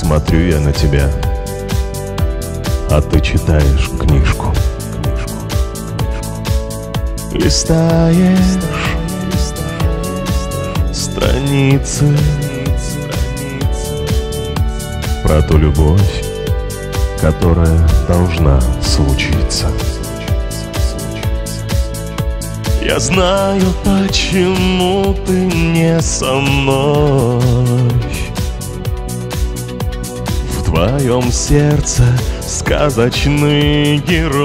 Смотрю я на тебя, а ты читаешь книжку. Листаешь страницы про ту любовь, которая должна случиться. Я знаю, почему ты не со мной. В твоем сердце сказочный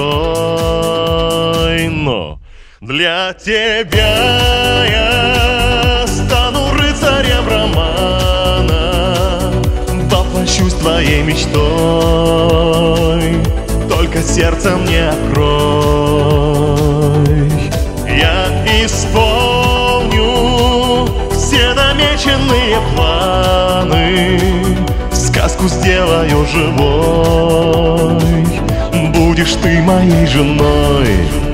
герой, но для тебя я стану рыцарем романа, воплощусь твоей мечтой, только сердце мне открой. Я исполню все намеченные планы, сказку сделаю живой, будешь ты моей женой.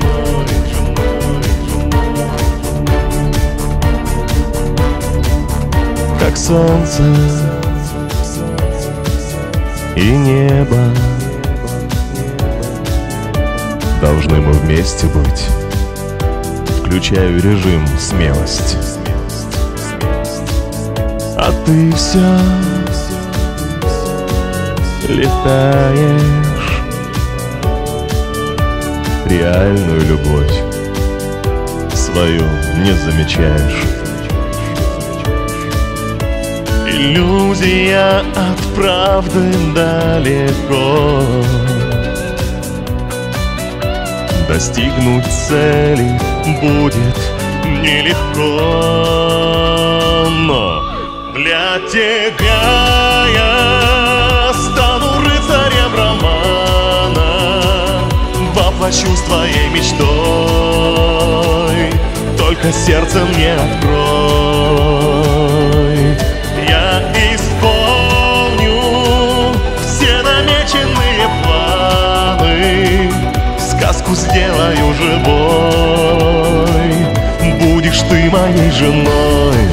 Как солнце и небо, должны мы вместе быть. Включаю режим смелость, а ты все летаешь. Реальную любовь свою не замечаешь. Иллюзия от правды далеко. Достигнуть цели будет нелегко, но для тебя я стану рыцарем романа, воплощусь твоей мечтой, только сердце мне открой. Я исполню все намеченные планы, сказку сделаю живой, будешь ты моей женой.